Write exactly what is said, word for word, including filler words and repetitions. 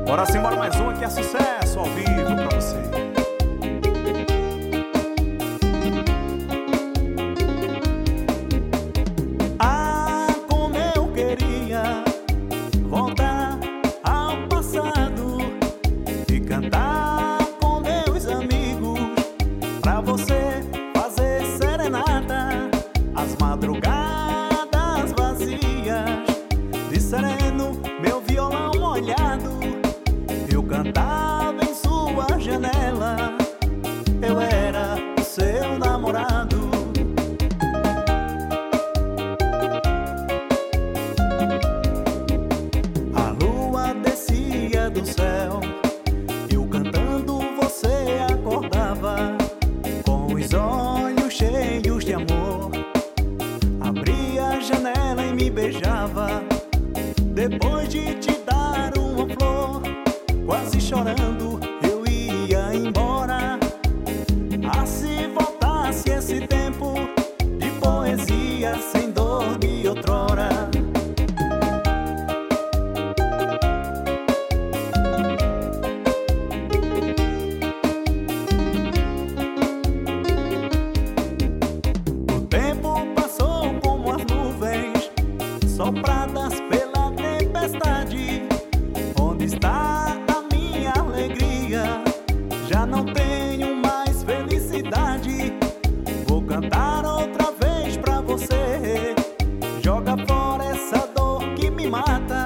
Bora sim, bora mais uma que é sucesso ao vivo pra você. Ah, como eu queria voltar ao passado e cantar com meus amigos, pra você fazer serenata, as madrugadas vazias, de sereno meu violão molhado, eu cantava em sua janela, eu era o seu namorado. A lua descia do céu, eu cantando você acordava, com os olhos cheios de amor, abria a janela e me beijava. Depois de te dar uma flor, quase chorando eu ia embora. Ah, se voltasse esse tempo de poesia sem dor de outrora. O tempo passou como as nuvens sopradas pela tempestade. Onde está a minha alegria? Já não tenho mais felicidade. Vou cantar outra vez pra você. Joga fora essa dor que me mata.